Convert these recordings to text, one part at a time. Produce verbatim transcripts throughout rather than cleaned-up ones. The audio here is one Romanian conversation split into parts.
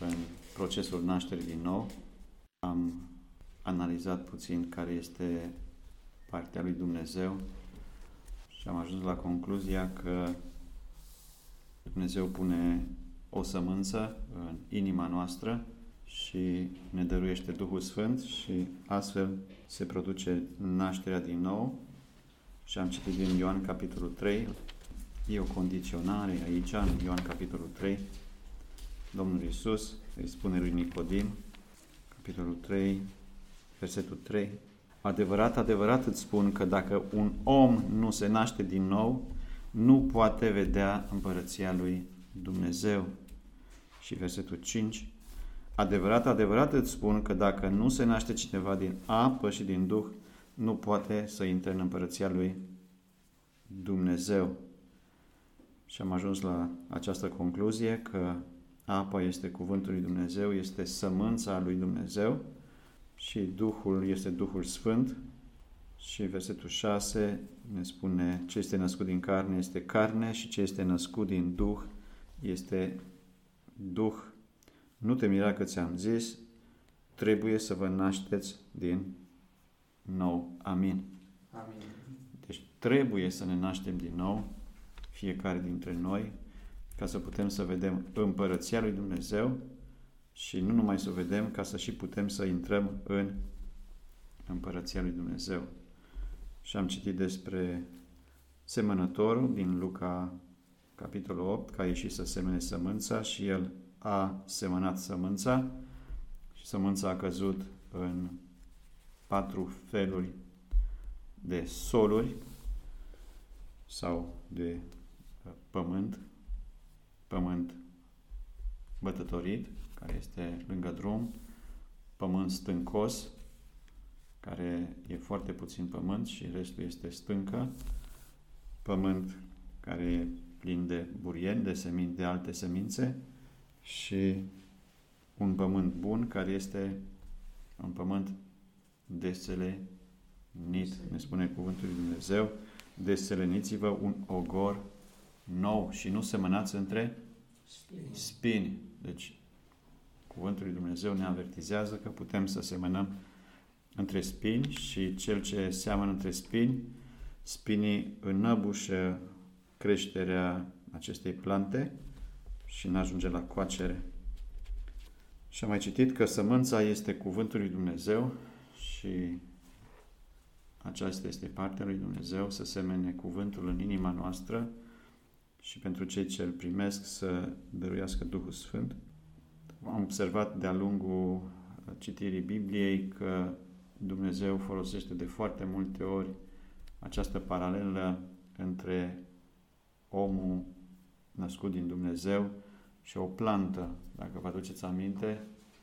în procesul nașterii din nou. Am analizat puțin care este partea lui Dumnezeu și am ajuns la concluzia că Dumnezeu pune o sămânță în inima noastră și ne dăruiește Duhul Sfânt și astfel se produce nașterea din nou. Și am citit din Ioan capitolul trei, e o condiționare aici, în Ioan capitolul trei, Domnul Iisus îi spune lui Nicodim, capitolul trei, versetul trei, adevărat, adevărat îți spun că dacă un om nu se naște din nou, nu poate vedea împărăția lui Dumnezeu. Și versetul cinci, adevărat, adevărat îți spun că dacă nu se naște cineva din apă și din Duh, nu poate să intre în împărăția lui Dumnezeu. Și am ajuns la această concluzie că apa este cuvântul lui Dumnezeu, este sămânța lui Dumnezeu și Duhul este Duhul Sfânt. Și versetul șase ne spune ce este născut din carne este carne și ce este născut din Duh este Duh. Nu te mira că ți-am zis, trebuie să vă nașteți din nou. Amin. Amin. Deci trebuie să ne naștem din nou, fiecare dintre noi, ca să putem să vedem împărăția lui Dumnezeu și nu numai să o vedem, ca să și putem să intrăm în împărăția lui Dumnezeu. Și am citit despre semănătorul din Luca, capitolul opt, că a ieșit să semene sămânța și el a semănat sămânța și sămânța a căzut în patru feluri de soluri sau de pământ, pământ bătătorit, care este lângă drum, pământ stâncos, care e foarte puțin pământ și restul este stâncă, pământ care e plin de burieni, de, semin, de alte semințe și un pământ bun care este un pământ deselenit, ne spune cuvântul lui Dumnezeu, deseleniți-vă un ogor nou și nu semănați între spini. spini. Deci, cuvântul lui Dumnezeu ne avertizează că putem să semănăm între spini și cel ce seamănă între spini, spinii înăbușă creșterea acestei plante și n-ajunge la coacere. Și am mai citit că sămânța este cuvântul lui Dumnezeu și aceasta este partea lui Dumnezeu, să semene cuvântul în inima noastră și pentru cei ce îl primesc să dăruiască Duhul Sfânt. Am observat de-a lungul citirii Bibliei că Dumnezeu folosește de foarte multe ori această paralelă între omul născut din Dumnezeu și o plantă. Dacă vă aduceți aminte,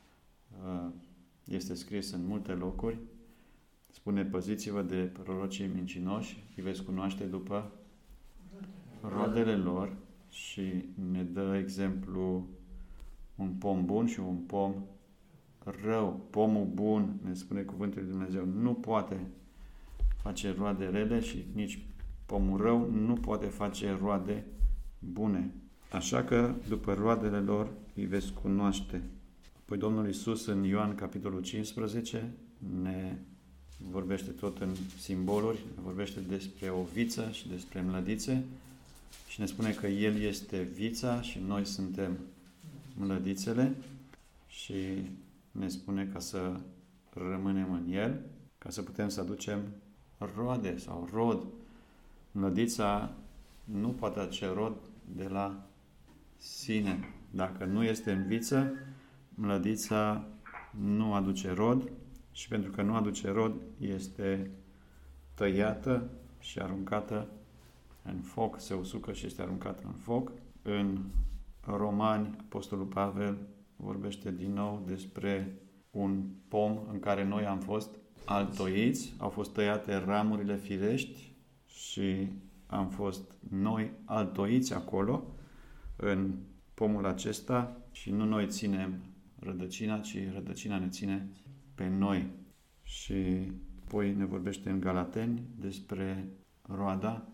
este scris în multe locuri. Spune, păziți-vă de prorocii mincinoși, îi veți cunoaște după roadele lor și ne dă exemplu un pom bun și un pom rău. Pomul bun, ne spune cuvântul lui Dumnezeu, nu poate face roade rele și nici pomul rău nu poate face roade bune. Așa că după roadele lor îi veți cunoaște. Apoi Domnul Iisus în Ioan capitolul cincisprezece ne vorbește tot în simboluri, ne vorbește despre o viță și despre mlădițe și ne spune că El este vița și noi suntem mlădițele și ne spune ca să rămânem în El, ca să putem să aducem roade sau rod. Mlădița nu poate aduce rod de la sine. Dacă nu este în viță, mlădița nu aduce rod și pentru că nu aduce rod, este tăiată și aruncată în foc, se usucă și este aruncată în foc. În Romani, Apostolul Pavel vorbește din nou despre un pom în care noi am fost altoiți, au fost tăiate ramurile firești și am fost noi altoiți acolo, în pomul acesta și nu noi ținem rădăcina, ci rădăcina ne ține pe noi. Și apoi ne vorbește în Galateni despre roada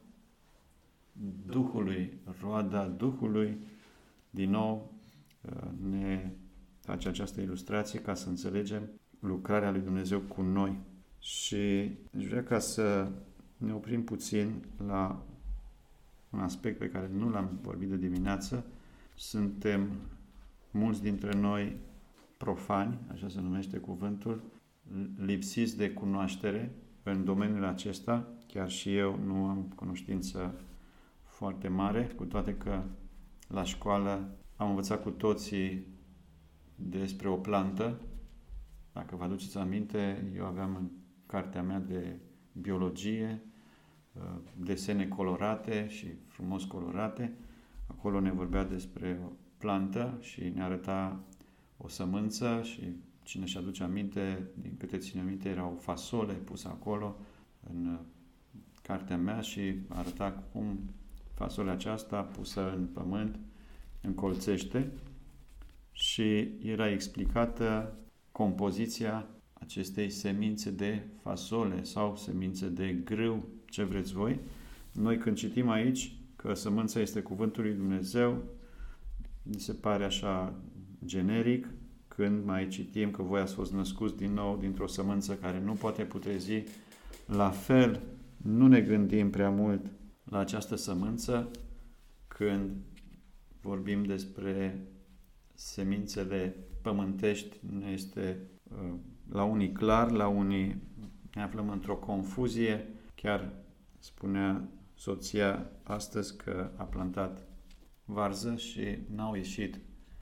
Duhului. Roada Duhului, din nou, ne face această ilustrație ca să înțelegem lucrarea lui Dumnezeu cu noi. Și aș vrea ca să ne oprim puțin la un aspect pe care nu l-am vorbit de dimineață. Suntem mulți dintre noi profani, așa se numește cuvântul, lipsiți de cunoaștere în domeniul acesta. Chiar și eu nu am cunoștință foarte mare, cu toate că la școală am învățat cu toții despre o plantă. Dacă vă aduceți aminte, eu aveam în cartea mea de biologie desene colorate și frumos colorate. Acolo ne vorbea despre o plantă și ne arăta o sămânță și cine își aduce aminte, din câte ține aminte, era o fasole pusă acolo în cartea mea și arăta cum fasolea aceasta pusă în pământ încolțește și era explicată compoziția acestei semințe de fasole sau semințe de grâu, ce vreți voi. Noi când citim aici că sămânța este cuvântul lui Dumnezeu, mi se pare așa generic. Când mai citim că voi ați fost născuți din nou dintr-o sămânță care nu poate putrezi, la fel nu ne gândim prea mult la această sămânță când vorbim despre semințele pământești. Ne este la unii clar, la unii ne aflăm într-o confuzie. Chiar spunea soția astăzi că a plantat varză și n-au ieșit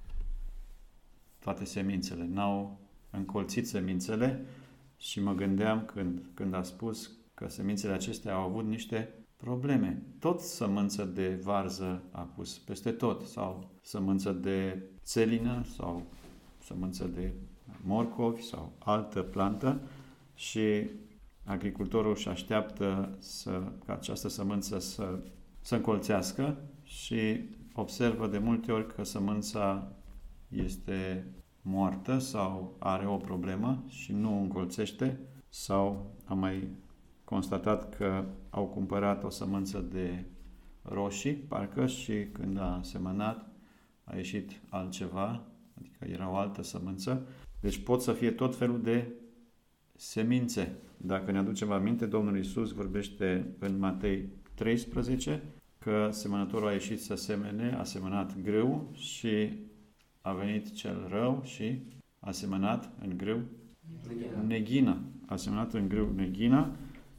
toate semințele, n-au încolțit semințele și mă gândeam când, când a spus că semințele acestea au avut niște probleme. Tot sămânță de varză a pus peste tot, sau sămânță de țelină, sau sămânță de morcovi, sau altă plantă și agricultorul își așteaptă să, ca această sămânță să se încolțească și observă de multe ori că sămânța este moartă sau are o problemă și nu încolțește, sau am mai constatat că au cumpărat o sămânță de roșii, parcă, și când a semănat a ieșit altceva, adică era o altă sămânță. Deci pot să fie tot felul de semințe. Dacă ne aducem aminte, Domnul Iisus vorbește în Matei treisprezece că semănătorul a ieșit să semene, a semănat grâu și a venit cel rău și a semănat în grâu neghină. A semănat în grâu neghină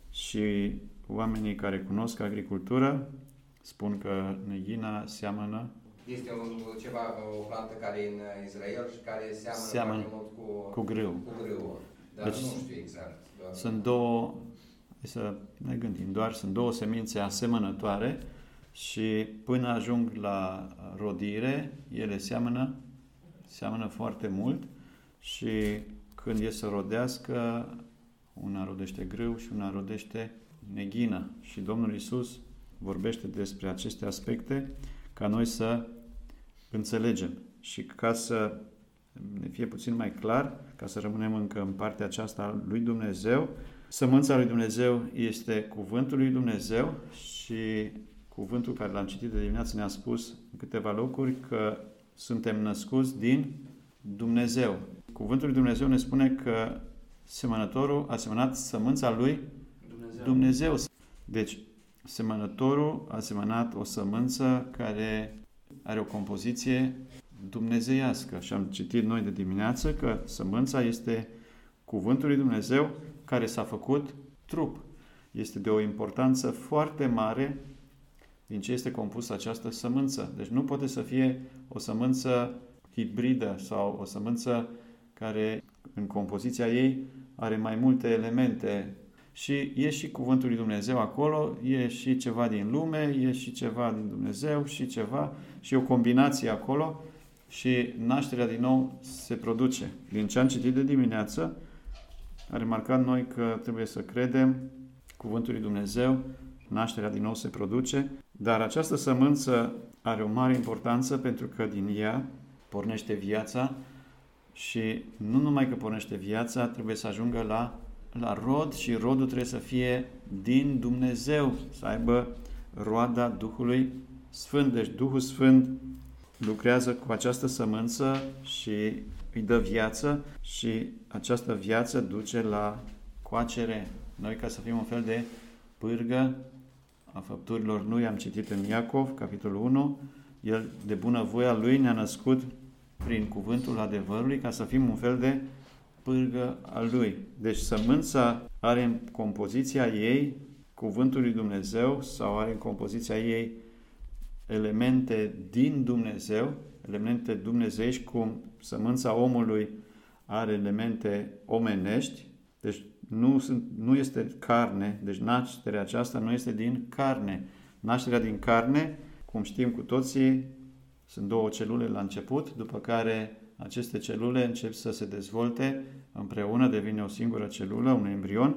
și oamenii care cunosc agricultură spun că neghina seamănă. Este un, ceva, o plantă care e în Israel și care seamănă, seamănă mult cu, cu grâu. Cu grâu. Dar deci, nu știu exact. Doar sunt două, să ne gândim, doar sunt două semințe asemănătoare și până ajung la rodire, ele seamănă, seamănă foarte mult și când e să rodească, una rodește grâu și una rodește neghină. Și Domnul Iisus vorbește despre aceste aspecte ca noi să înțelegem și ca să ne fie puțin mai clar, ca să rămânem încă în partea aceasta a lui Dumnezeu. Sămânța lui Dumnezeu este cuvântul lui Dumnezeu și cuvântul care l-am citit de dimineață ne-a spus în câteva locuri că suntem născuți din Dumnezeu. Cuvântul lui Dumnezeu ne spune că semănătorul a semănat sămânța lui Dumnezeu. Dumnezeu. Deci, semănătorul a semănat o sămânță care are o compoziție dumnezeiască. Și am citit noi de dimineață că sămânța este cuvântul lui Dumnezeu care s-a făcut trup. Este de o importanță foarte mare din ce este compusă această sămânță. Deci nu poate să fie o sămânță hibridă sau o sămânță care în compoziția ei are mai multe elemente. Și e și cuvântul lui Dumnezeu acolo, e și ceva din lume, e și ceva din Dumnezeu și ceva, și o combinație acolo și nașterea din nou se produce. Din ce am citit de dimineață, am remarcat noi că trebuie să credem cuvântul lui Dumnezeu, nașterea din nou se produce, dar această sămânță are o mare importanță pentru că din ea pornește viața și nu numai că pornește viața, trebuie să ajungă la la rod și rodul trebuie să fie din Dumnezeu, să aibă roada Duhului Sfânt. Deci Duhul Sfânt lucrează cu această sămânță și îi dă viață și această viață duce la coacere. Noi, ca să fim un fel de pârgă a făpturilor lui, am citit în Iacov, capitolul unu, el de bunăvoia lui ne-a născut prin cuvântul adevărului ca să fim un fel de pârgă al lui. Deci sămânța are în compoziția ei cuvântul lui Dumnezeu sau are în compoziția ei elemente din Dumnezeu, elemente dumnezeiești, cum sămânța omului are elemente omenești, deci nu, sunt, nu este carne, deci nașterea aceasta nu este din carne. Nașterea din carne, cum știm cu toții, sunt două celule la început, după care aceste celule încep să se dezvolte împreună, devine o singură celulă, un embrion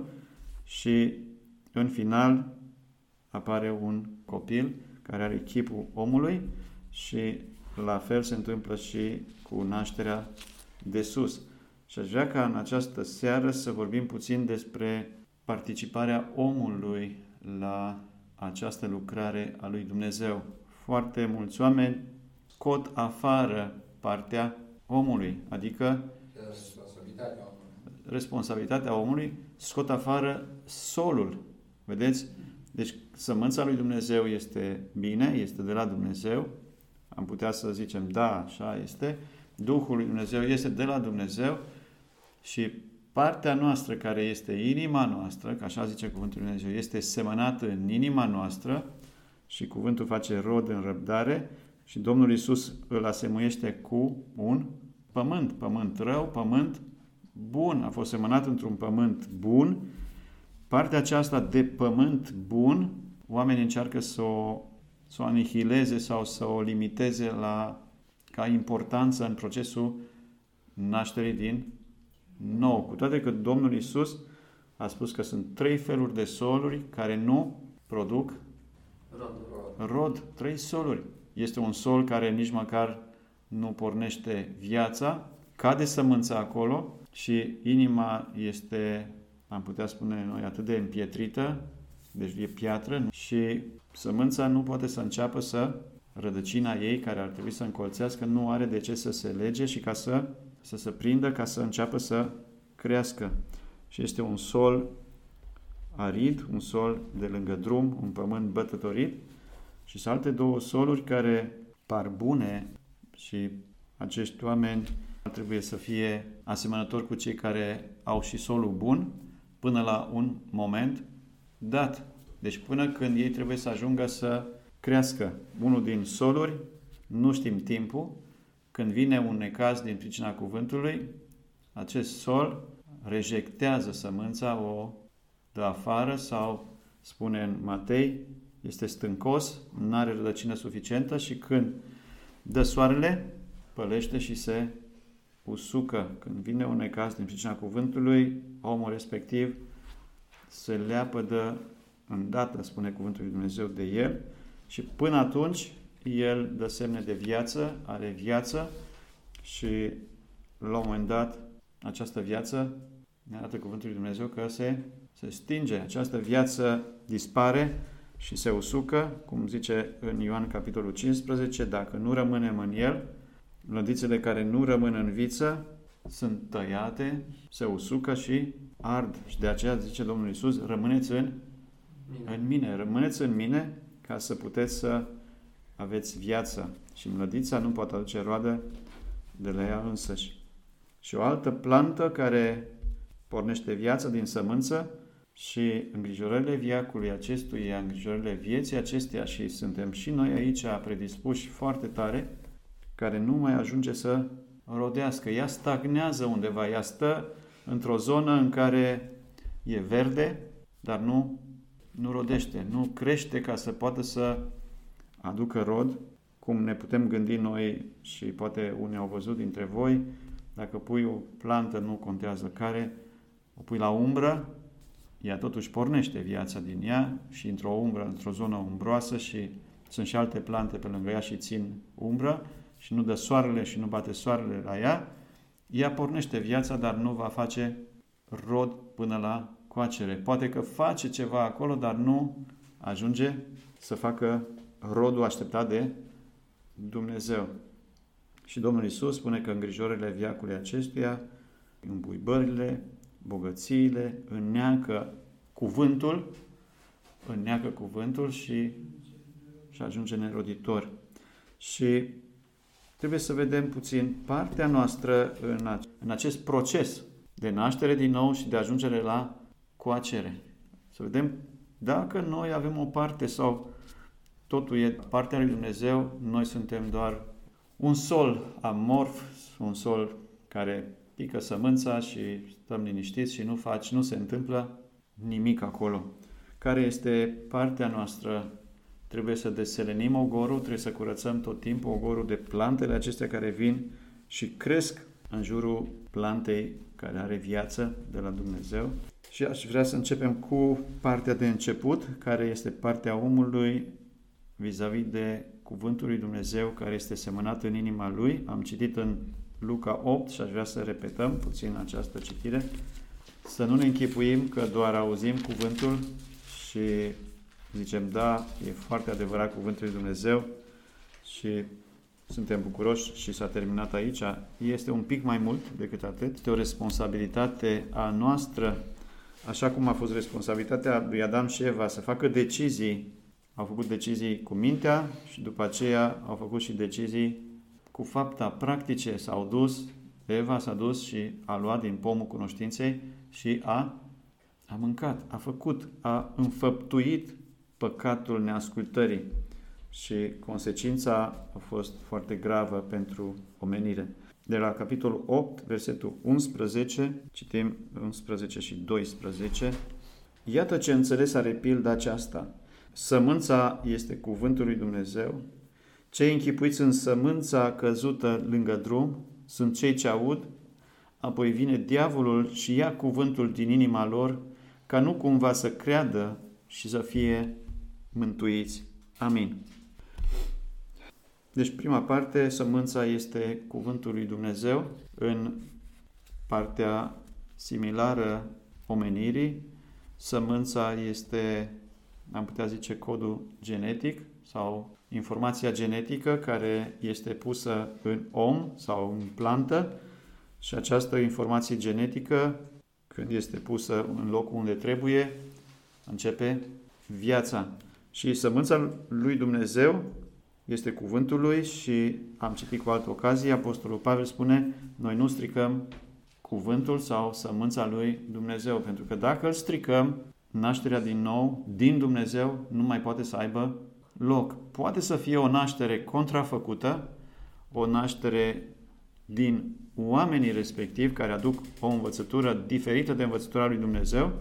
și în final apare un copil care are chipul omului și la fel se întâmplă și cu nașterea de sus. Și aș vrea ca în această seară să vorbim puțin despre participarea omului la această lucrare a lui Dumnezeu. Foarte mulți oameni scot afară partea omului, adică responsabilitatea omului. responsabilitatea omului, scot afară solul. Vedeți? Deci sămânța lui Dumnezeu este bine, este de la Dumnezeu. Am putea să zicem, da, așa este. Duhul lui Dumnezeu este de la Dumnezeu și partea noastră care este inima noastră, că așa zice cuvântul lui Dumnezeu, este semănată în inima noastră și cuvântul face rod în răbdare și Domnul Iisus îl asemuiește cu un pământ, pământ rău, pământ bun. A fost semănat într-un pământ bun. Partea aceasta de pământ bun, oamenii încearcă să o, să o anihileze sau să o limiteze la, ca importanță în procesul nașterii din nou. Cu toate că Domnul Iisus a spus că sunt trei feluri de soluri care nu produc rod. rod. Trei soluri. Este un sol care nici măcar nu pornește viața, cade sămânța acolo și inima este, am putea spune noi, atât de împietrită, deci e piatră și sămânța nu poate să înceapă să, rădăcina ei, care ar trebui să încolțească, nu are de ce să se lege și ca să, să se prindă, ca să înceapă să crească. Și este un sol arid, un sol de lângă drum, un pământ bătătorit și sunt alte două soluri care par bune și acești oameni trebuie să fie asemănători cu cei care au și solul bun până la un moment dat. Deci până când ei trebuie să ajungă să crească. Unul din soluri, nu știm timpul, când vine un necaz din pricina cuvântului, acest sol rejectează sămânța, o dă afară sau, spune în Matei, este stâncos, nu are rădăcină suficientă și când dă soarele, pălește și se usucă. Când vine un necaz din pricina cuvântului, omul respectiv se leapădă îndată, spune cuvântul lui Dumnezeu, de el și până atunci el dă semne de viață, are viață și la un moment dat această viață ne arată cuvântul lui Dumnezeu că se, se stinge. Această viață dispare și se usucă, cum zice în Ioan capitolul cincisprezece, dacă nu rămânem în el, lădițele care nu rămân în viță sunt tăiate, se usucă și ard. Și de aceea zice Domnul Iisus, rămâneți în mine. în mine, rămâneți în mine ca să puteți să aveți viață. Și mlădița nu poate aduce roadă de la ea însăși. Și o altă plantă care pornește viața din sămânță și îngrijorările viacului acestuia, îngrijorările vieții acesteia și suntem și noi aici predispuși foarte tare, care nu mai ajunge să rodească. Ea stagnează undeva, ea stă într-o zonă în care e verde, dar nu, nu rodește, nu crește ca să poată să aducă rod, cum ne putem gândi noi și poate unii au văzut dintre voi, dacă pui o plantă, nu contează care, o pui la umbră, ea totuși pornește viața din ea și într-o umbră, într-o zonă umbroasă și sunt și alte plante pe lângă ea și țin umbră și nu dă soarele și nu bate soarele la ea, ea pornește viața, dar nu va face rod până la coacere. Poate că face ceva acolo, dar nu ajunge să facă rodul așteptat de Dumnezeu. Și Domnul Iisus spune că îngrijorările veacului acestuia, îmbuibările, bogățiile, înneacă cuvântul, înneacă cuvântul și, și ajunge neroditor. Și trebuie să vedem puțin partea noastră în, în acest proces de naștere din nou și de ajungere la coacere. Să vedem dacă noi avem o parte sau totul e partea lui Dumnezeu, noi suntem doar un sol amorf, un sol care pică sămânța și stăm liniștiți și nu faci, nu se întâmplă nimic acolo. Care este partea noastră? Trebuie să deselenim ogorul, trebuie să curățăm tot timpul ogorul de plantele acestea care vin și cresc în jurul plantei care are viață de la Dumnezeu. Și aș vrea să începem cu partea de început, care este partea omului vis-a-vis de cuvântul lui Dumnezeu care este semănat în inima lui. Am citit în Luca opt și aș vrea să repetăm puțin această citire. Să nu ne închipuim că doar auzim cuvântul și zicem, da, e foarte adevărat cuvântul lui Dumnezeu și suntem bucuroși și s-a terminat aici. Este un pic mai mult decât atât. Este o responsabilitate a noastră, așa cum a fost responsabilitatea lui Adam și Eva să facă decizii. Au făcut decizii cu mintea și după aceea au făcut și decizii cu fapta practice. S-au dus, Eva s-a dus și a luat din pomul cunoștinței și a, a mâncat, a făcut, a înfăptuit păcatul neascultării. Și consecința a fost foarte gravă pentru omenire. De la capitolul opt, versetul unsprezece, citim unsprezece și doisprezece. Iată ce înțeles are pilda aceasta. Sămânța este cuvântul lui Dumnezeu. Cei închipuiți în sămânța căzută lângă drum sunt cei ce aud, apoi vine diavolul și ia cuvântul din inima lor, ca nu cumva să creadă și să fie mântuiți. Amin. Deci prima parte, sămânța este cuvântul lui Dumnezeu. În partea similară omenirii, sămânța este, am putea zice, codul genetic sau informația genetică care este pusă în om sau în plantă și această informație genetică, când este pusă în locul unde trebuie, începe viața. Și sămânța lui Dumnezeu este cuvântul lui și am citit cu altă ocazie, Apostolul Pavel spune, noi nu stricăm cuvântul sau sămânța lui Dumnezeu, pentru că dacă îl stricăm, nașterea din nou, din Dumnezeu, nu mai poate să aibă loc. Poate să fie o naștere contrafăcută, o naștere din oamenii respectivi care aduc o învățătură diferită de învățătura lui Dumnezeu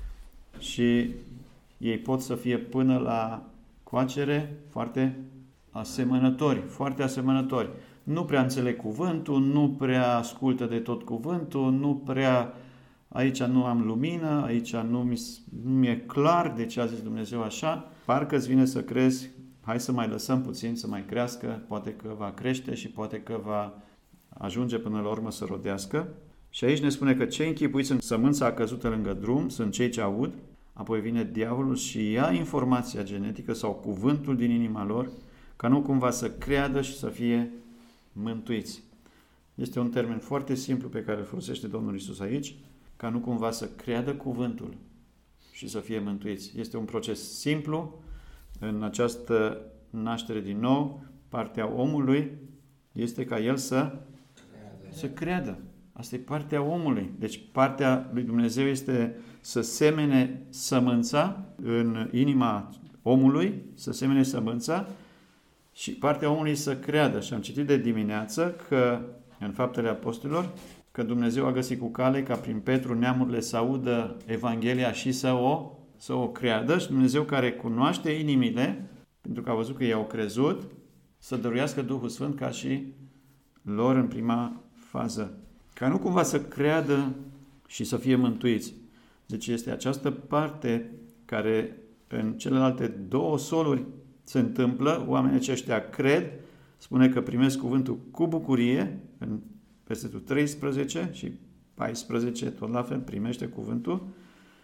și ei pot să fie până la coacere foarte asemănători, foarte asemănători. Nu prea înțeleg cuvântul, nu prea ascultă de tot cuvântul, nu prea, aici nu am lumină, aici nu mi, nu mi-e clar de ce a zis Dumnezeu așa. Parcă îți vine să crezi, hai să mai lăsăm puțin să mai crească, poate că va crește și poate că va ajunge până la urmă să rodească. Și aici ne spune că cei închipuiți în sămânța căzută lângă drum sunt cei ce aud, apoi vine diavolul și ia informația genetică sau cuvântul din inima lor, ca nu cumva să creadă și să fie mântuiți. Este un termen foarte simplu pe care îl folosește Domnul Iisus aici, ca nu cumva să creadă cuvântul și să fie mântuiți. Este un proces simplu în această naștere din nou. Partea omului este ca el să, să creadă. Asta e partea omului. Deci partea lui Dumnezeu este să semene sămânța în inima omului, să semene sămânța și partea omului să creadă. Și am citit de dimineață că în Faptele Apostolilor că Dumnezeu a găsit cu cale ca prin Petru neamurile să audă Evanghelia și să o, să o creadă și Dumnezeu care cunoaște inimile, pentru că a văzut că i-au crezut, să dăruiască Duhul Sfânt ca și lor în prima fază. Ca nu cumva să creadă și să fie mântuiți. Deci este această parte care în celelalte două soluri se întâmplă, oamenii aceștia cred, spune că primesc cuvântul cu bucurie, în versetul treisprezece și paisprezece, tot la fel, primește cuvântul,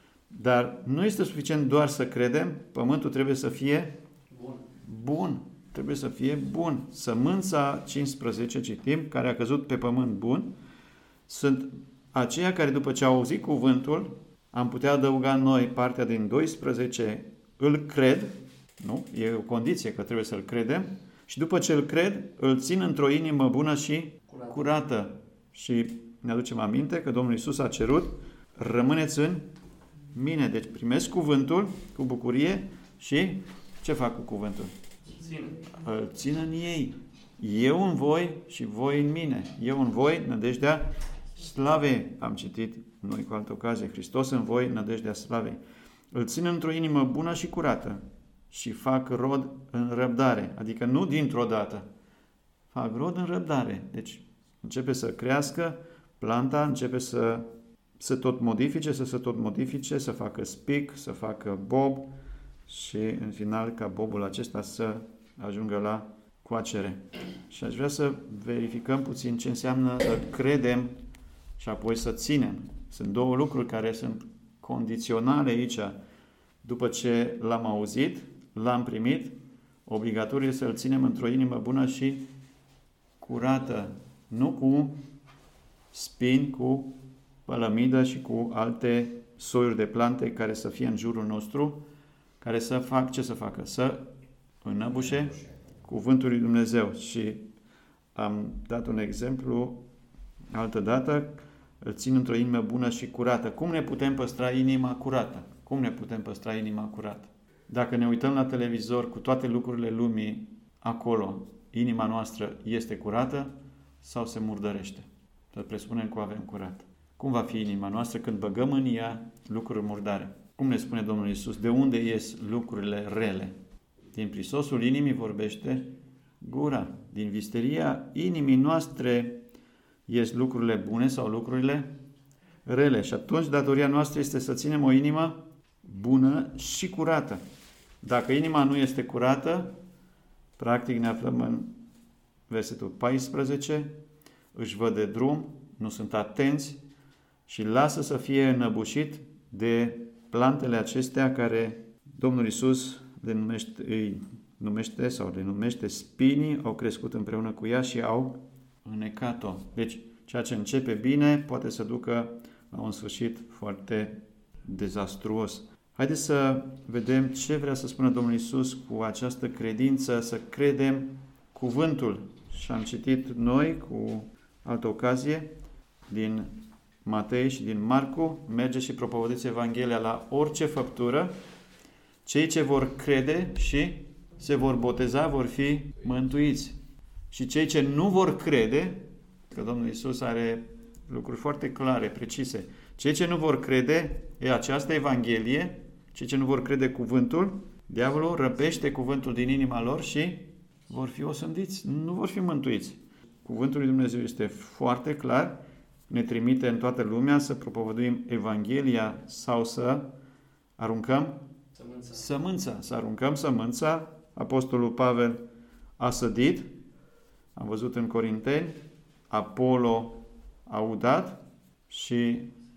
dar nu este suficient doar să credem, pământul trebuie să fie bun. bun. trebuie să fie bun. Sămânța cincisprezece, citim, care a căzut pe pământ bun, sunt aceia care după ce au auzit cuvântul, am putea adăuga noi partea din doisprezece, îl cred, nu? E o condiție că trebuie să-l credem, și după ce îl cred, îl țin într-o inimă bună și curată. curată. Și ne aducem aminte că Domnul Iisus a cerut, rămâneți în mine. Deci primesc cuvântul cu bucurie și ce fac cu cuvântul? Țin. Îl țin în ei. Eu în voi și voi în mine. Eu în voi, nădejdea slavei. Am citit noi cu altă ocazie. Hristos în voi, nădejdea slavei. Îl țin într-o inimă bună și curată și fac rod în răbdare. Adică nu dintr-o dată. Fac rod în răbdare. Deci începe să crească, planta începe să se tot modifice, să se tot modifice, să facă spic, să facă bob și în final ca bobul acesta să ajungă la coacere. Și aș vrea să verificăm puțin ce înseamnă să credem și apoi să ținem. Sunt două lucruri care sunt condiționale aici. După ce l-am auzit, l-am primit, obligatoriu să-l ținem într-o inimă bună și curată, nu cu spini, cu pălămidă și cu alte soiuri de plante care să fie în jurul nostru, care să fac ce să facă? Să înăbușe cuvântul lui Dumnezeu. Și am dat un exemplu altă dată, îl țin într-o inimă bună și curată. Cum ne putem păstra inima curată? Cum ne putem păstra inima curată? Dacă ne uităm la televizor cu toate lucrurile lumii acolo, inima noastră este curată sau se murdărește? Să presupunem că o avem curată. Cum va fi inima noastră când băgăm în ea lucruri murdare? Cum ne spune Domnul Iisus? De unde ies lucrurile rele? Din prisosul inimii vorbește gura. Din visteria inimii noastre ies lucrurile bune sau lucrurile rele. Și atunci datoria noastră este să ținem o inimă bună și curată. Dacă inima nu este curată, practic ne aflăm în versetul paisprezece, își văd de drum, nu sunt atenți și lasă să fie înăbușit de plantele acestea care Domnul Iisus le numește, îi numește sau le numește spinii, au crescut împreună cu ea și au înecat-o. Deci, ceea ce începe bine poate să ducă la un sfârșit foarte dezastruos. Haideți să vedem ce vrea să spună Domnul Iisus cu această credință, să credem cuvântul. Și am citit noi cu altă ocazie din Matei și din Marcu, merge și propovăduiți Evanghelia la orice făptură, cei ce vor crede și se vor boteza vor fi mântuiți. Și cei ce nu vor crede, că Domnul Iisus are lucruri foarte clare, precise, cei ce nu vor crede, e această Evanghelie, cei ce nu vor crede cuvântul, diavolul răpește cuvântul din inima lor și vor fi osândiți, nu vor fi mântuiți. Cuvântul lui Dumnezeu este foarte clar, ne trimite în toată lumea să propovăduim Evanghelia sau să aruncăm Sămânța. sămânța. Să aruncăm sămânța. Apostolul Pavel a sădit, am văzut în Corinteni, Apollo a udat și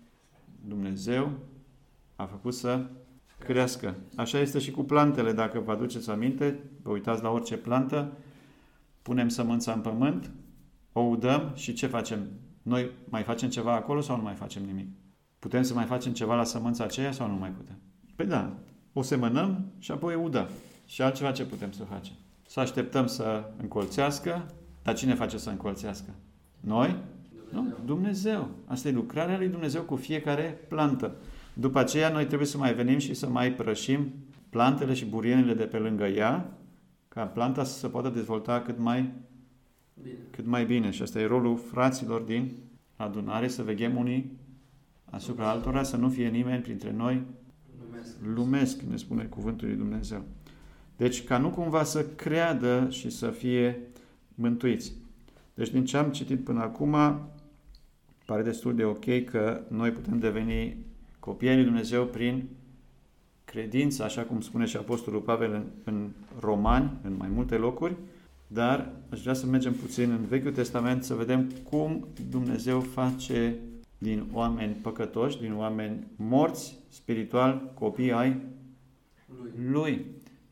Dumnezeu a făcut să crească. Așa este și cu plantele. Dacă vă aduceți aminte, vă uitați la orice plantă, punem sămânța în pământ, o udăm și ce facem? Noi mai facem ceva acolo sau nu mai facem nimic? Putem să mai facem ceva la sămânța aceea sau nu mai putem? Păi da, o semănăm și apoi o udăm. Și altceva ce putem să facem? Să așteptăm să încolțească, dar cine face să încolțească? Noi? Dumnezeu. Nu? Dumnezeu. Asta e lucrarea lui Dumnezeu cu fiecare plantă. După aceea noi trebuie să mai venim și să mai prășim plantele și burienile de pe lângă ea, ca planta să se poată dezvolta cât mai Bine. cât mai bine. Și asta e rolul fraților din adunare, să veghem unii asupra altora, să nu fie nimeni printre noi Lumesc. lumesc, ne spune cuvântul lui Dumnezeu. Deci, ca nu cumva să creadă și să fie mântuiți. Deci, din ce am citit până acum, pare destul de ok că noi putem deveni copii ai lui Dumnezeu prin credință, așa cum spune și Apostolul Pavel în, în Romani, în mai multe locuri, dar aș vrea să mergem puțin în Vechiul Testament să vedem cum Dumnezeu face din oameni păcătoși, din oameni morți spiritual, copii ai Lui. Lui.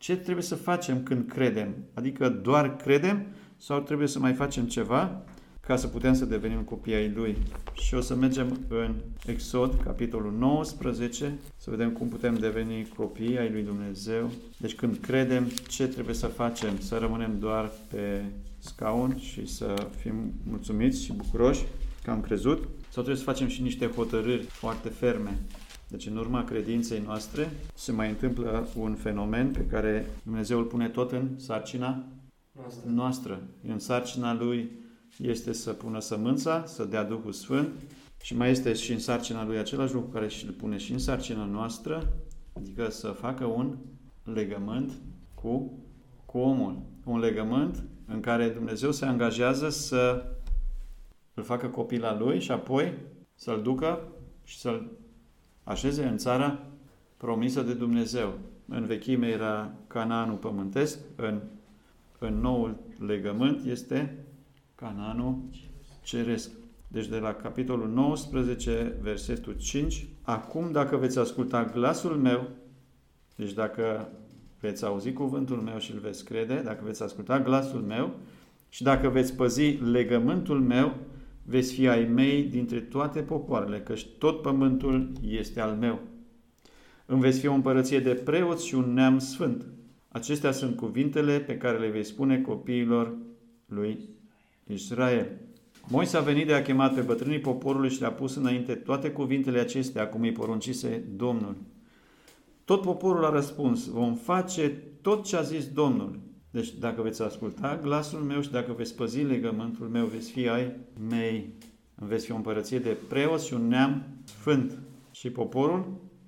ce trebuie să facem când credem? Adică doar credem sau trebuie să mai facem ceva ca să putem să devenim copii ai Lui? Și o să mergem în Exod, capitolul nouăsprezece, să vedem cum putem deveni copii ai Lui Dumnezeu. Deci când credem, ce trebuie să facem? Să rămânem doar pe scaun și să fim mulțumiți și bucuroși că am crezut? Sau trebuie să facem și niște hotărâri foarte ferme? Deci în urma credinței noastre se mai întâmplă un fenomen pe care Dumnezeu îl pune tot în sarcina Noastră. noastră. În sarcina Lui este să pună sămânța, să dea Duhul Sfânt și mai este și în sarcina Lui același lucru care și îl pune și în sarcina noastră, adică să facă un legământ cu, cu omul. Un legământ în care Dumnezeu se angajează să îl facă copil al Lui și apoi să-l ducă și să-l așeze în țara promisă de Dumnezeu. În vechime era Canaanul pământesc, în, în noul legământ este Canaanul ceresc. Deci de la capitolul nouăsprezece, versetul cinci, acum dacă veți asculta glasul meu, deci dacă veți auzi cuvântul meu și îl veți crede, dacă veți asculta glasul meu și dacă veți păzi legământul meu, veți fi ai mei dintre toate popoarele, căci tot pământul este al meu. Îmi veți fi o împărăție de preoți și un neam sfânt. Acestea sunt cuvintele pe care le vei spune copiilor lui Israel. Moise a venit de a chemat pe bătrânii poporului și le-a pus înainte toate cuvintele acestea, cum îi poruncise Domnul. Tot poporul a răspuns, vom face tot ce a zis Domnul. Deci dacă veți asculta glasul meu și dacă veți păzi legământul meu, veți fi ai mei. Veți fi o împărăție de preoți și un neam sfânt. Și poporul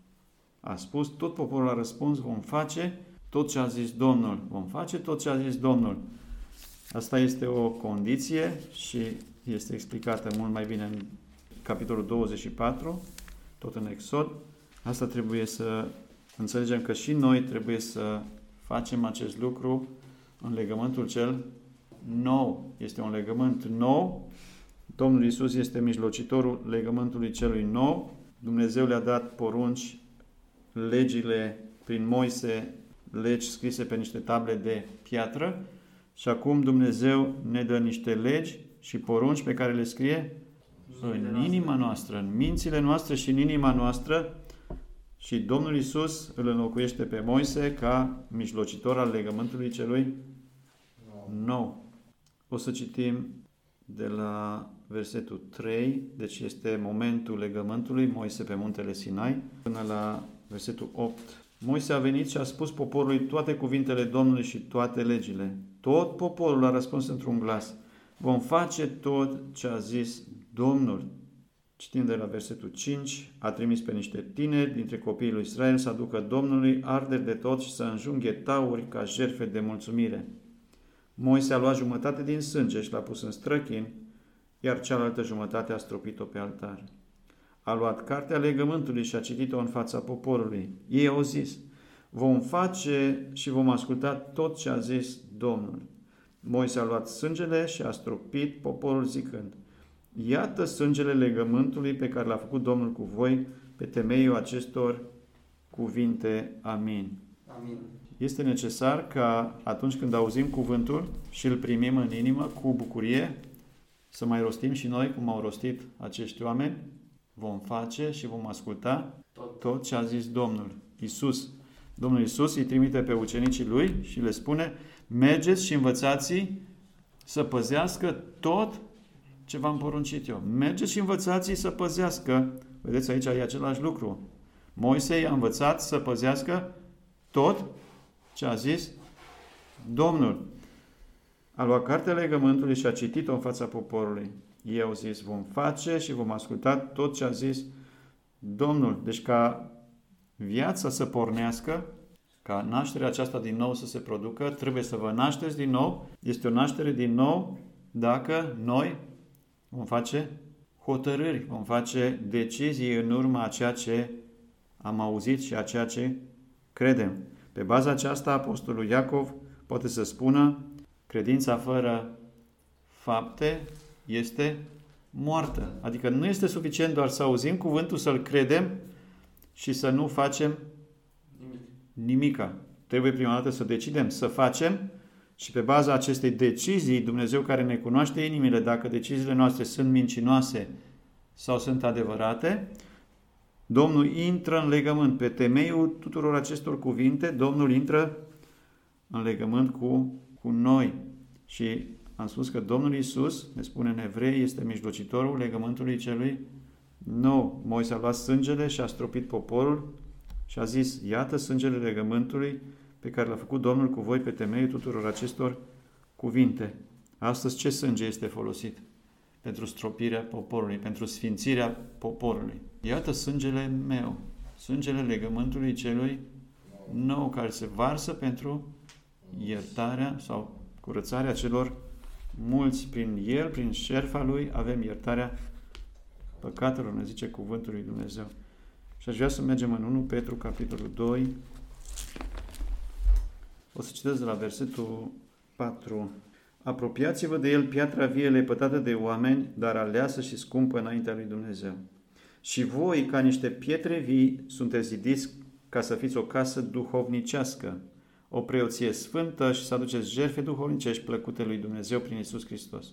a spus, tot poporul a răspuns, vom face tot ce a zis Domnul. Vom face tot ce a zis Domnul. Asta este o condiție și este explicată mult mai bine în capitolul douăzeci și patru, tot în Exod. Asta trebuie să înțelegem că și noi trebuie să facem acest lucru în legământul cel nou. Este un legământ nou. Domnul Iisus este mijlocitorul legământului celui nou. Dumnezeu le-a dat porunci, legile prin Moise, legi scrise pe niște table de piatră și acum Dumnezeu ne dă niște legi și porunci pe care le scrie în inima noastră, în mințile noastre și în inima noastră. Și Domnul Iisus îl înlocuiește pe Moise ca mijlocitor al legământului celui nou. O să citim de la versetul trei, deci este momentul legământului, Moise pe muntele Sinai, până la versetul opt. Moise a venit și a spus poporului toate cuvintele Domnului și toate legile. Tot poporul a răspuns într-un glas, vom face tot ce a zis Domnul. Citim de la versetul cinci, a trimis pe niște tineri dintre copiii lui Israel să aducă Domnului arderi de tot și să înjunghe tauri ca jertfe de mulțumire. Moise a luat jumătate din sânge și l-a pus în străchin, iar cealaltă jumătate a stropit-o pe altar. A luat cartea legământului și a citit-o în fața poporului. Ei au zis, vom face și vom asculta tot ce a zis Domnul. Moise a luat sângele și a stropit poporul zicând, iată sângele legământului pe care l-a făcut Domnul cu voi pe temeiul acestor cuvinte. Amin. Amin. Este necesar ca atunci când auzim cuvântul și îl primim în inimă cu bucurie, să mai rostim și noi cum au rostit acești oameni. Vom face și vom asculta Tot. tot ce a zis Domnul Iisus. Domnul Iisus îi trimite pe ucenicii lui și le spune, mergeți și învățați să păzească tot ce v-am poruncit eu. Mergeți și învățați să păzească. Vedeți, aici e același lucru. Moise i-a învățat să păzească tot ce a zis Domnul. A luat cartea legământului și a citit-o în fața poporului. Ei au zis, vom face și vom asculta tot ce a zis Domnul. Deci ca viața să pornească, ca nașterea aceasta din nou să se producă, trebuie să vă nașteți din nou. Este o naștere din nou dacă noi vom face hotărâri, vom face decizii în urma a ceea ce am auzit și a ceea ce credem. Pe baza aceasta, apostolul Iacov poate să spună, credința fără fapte este moartă. Adică nu este suficient doar să auzim cuvântul, să-l credem și să nu facem Nimic. nimica. trebuie prima dată să decidem să facem și pe baza acestei decizii, Dumnezeu care ne cunoaște inimile, dacă deciziile noastre sunt mincinoase sau sunt adevărate, Domnul intră în legământ. Pe temeiul tuturor acestor cuvinte, Domnul intră în legământ cu, cu noi. Și am spus că Domnul Iisus, ne spune în Evrei, este mijlocitorul legământului celui nou. Moise a luat sângele și a stropit poporul și a zis, iată sângele legământului pe care l-a făcut Domnul cu voi pe temeiul tuturor acestor cuvinte. Astăzi ce sânge este folosit? Pentru stropirea poporului, pentru sfințirea poporului. Iată sângele meu, sângele legământului celui nou, care se varsă pentru iertarea sau curățarea celor mulți. Prin el, prin șerfa lui, avem iertarea păcatelor, ne zice cuvântul lui Dumnezeu. Și aș vrea să mergem în unu Petru, capitolul doi. O să citesc de la versetul patru. Apropiați-vă de el, piatra vie lepădată de oameni, dar aleasă și scumpă înaintea lui Dumnezeu. Și voi, ca niște pietre vii, sunteți zidiți ca să fiți o casă duhovnicească, o preoție sfântă și să aduceți jertfe duhovnicești plăcute lui Dumnezeu prin Iisus Hristos.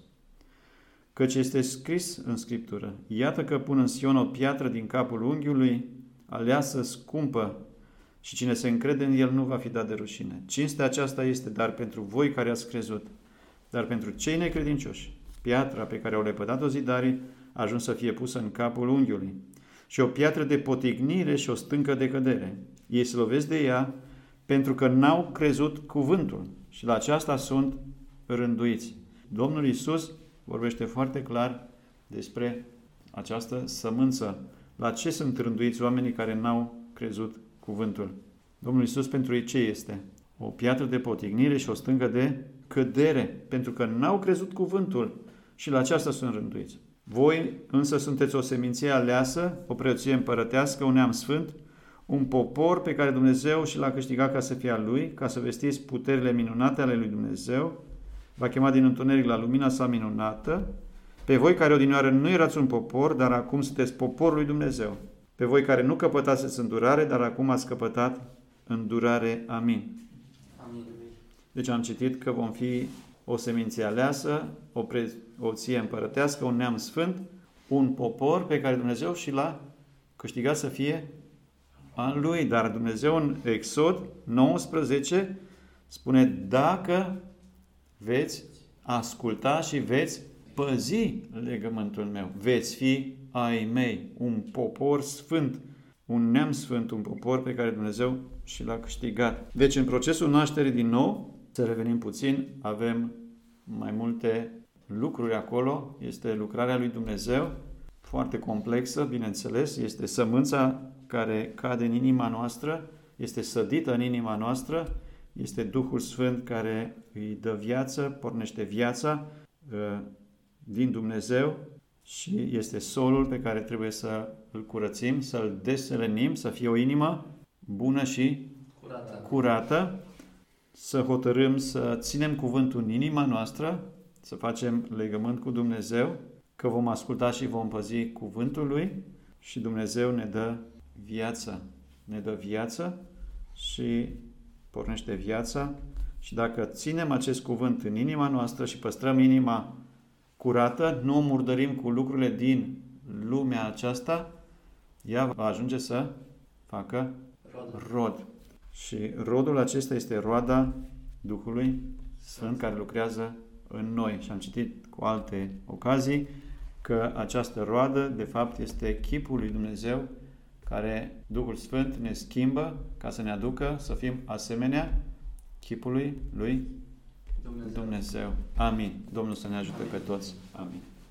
Căci este scris în Scriptură, iată că pun în Sion o piatră din capul unghiului, aleasă, scumpă, și cine se încrede în el nu va fi dat de rușine. Cinstea aceasta este dar pentru voi care ați crezut, dar pentru cei necredincioși, piatra pe care au lepădat-o zidarii a ajuns să fie pusă în capul unghiului și o piatră de potignire și o stâncă de cădere. Ei se lovesc de ea pentru că n-au crezut cuvântul și la aceasta sunt rânduiți. Domnul Iisus vorbește foarte clar despre această sămânță. La ce sunt rânduiți oamenii care n-au crezut cuvântul? Domnul Iisus pentru ei ce este? O piatră de potignire și o stâncă de cădere, pentru că n-au crezut cuvântul și la aceasta sunt rânduiți. Voi însă sunteți o seminție aleasă, o preoție împărătească, un neam sfânt, un popor pe care Dumnezeu și l-a câștigat ca să fie al lui, ca să vestiți puterile minunate ale lui Dumnezeu, v-a chemat din întuneric la lumina sa minunată, pe voi care odinioară nu erați un popor, dar acum sunteți poporul lui Dumnezeu, pe voi care nu căpătaseți îndurare, dar acum ați căpătat îndurare. Amin. Amin. Deci am citit că vom fi o seminție aleasă, o preoție împărătească, un neam sfânt, un popor pe care Dumnezeu și l-a câștigat să fie al lui. Dar Dumnezeu în Exod nouăsprezece spune, dacă veți asculta și veți păzi legământul meu, veți fi ai mei, un popor sfânt, un neam sfânt, un popor pe care Dumnezeu și l-a câștigat. Deci în procesul nașterii din nou, să revenim puțin, avem mai multe lucruri acolo, este lucrarea lui Dumnezeu, foarte complexă, bineînțeles, este sămânța care cade în inima noastră, este sădită în inima noastră, este Duhul Sfânt care îi dă viață, pornește viața uh, din Dumnezeu și este solul pe care trebuie să îl curățim, să-l deselenim, să fie o inimă bună și Curată. curată, să hotărâm să ținem cuvântul în inima noastră, să facem legământ cu Dumnezeu, că vom asculta și vom păzi cuvântul Lui și Dumnezeu ne dă viață. Ne dă viață și pornește viața și dacă ținem acest cuvânt în inima noastră și păstrăm inima curată, nu o murdărim cu lucrurile din lumea aceasta, ea va ajunge să facă Rod. rod. Și rodul acesta este roada Duhului Sfânt care lucrează în noi. Și am citit cu alte ocazii că această roadă, de fapt, este chipul lui Dumnezeu care Duhul Sfânt ne schimbă ca să ne aducă să fim asemenea chipului lui Dumnezeu. Dumnezeu. Amin. Domnul să ne ajute pe toți. Amin.